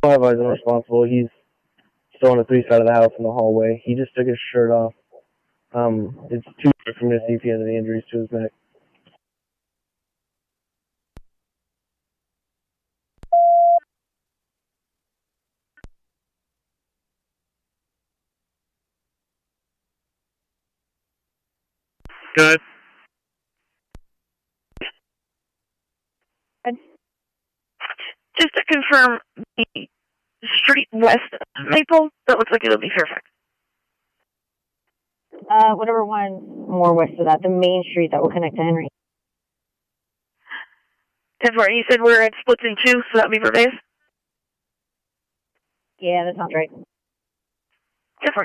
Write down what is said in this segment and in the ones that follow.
5 eyes unresponsible. He's still on the 3 side of the house in the hallway. He just took his shirt off. It's too quick for me to see if he has any injuries to his neck. Good. Just to confirm, the street west of Maple, that looks like it'll be Fairfax. Whatever one more west of that, the main street that will connect to Henry. 10-4, you said we're at splits in 2, so that would be Vervaez? Yeah, that sounds right. 10-4.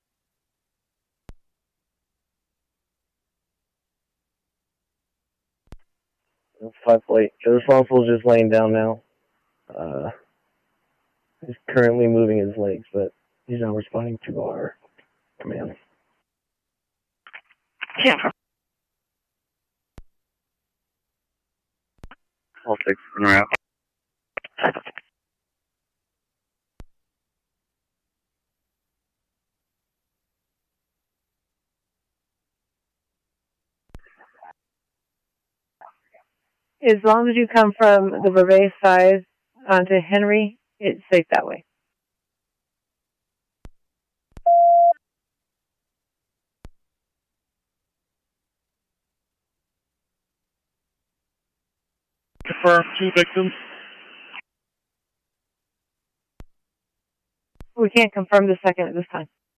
It's 5 plate. The responsible is just laying down now. He's currently moving his legs, but he's not responding to our command. 10-4. All 6 in a wrap. As long as you come from the Vervaez side onto Henry, it's safe that way. Confirm 2 victims. We can't confirm the second at this time.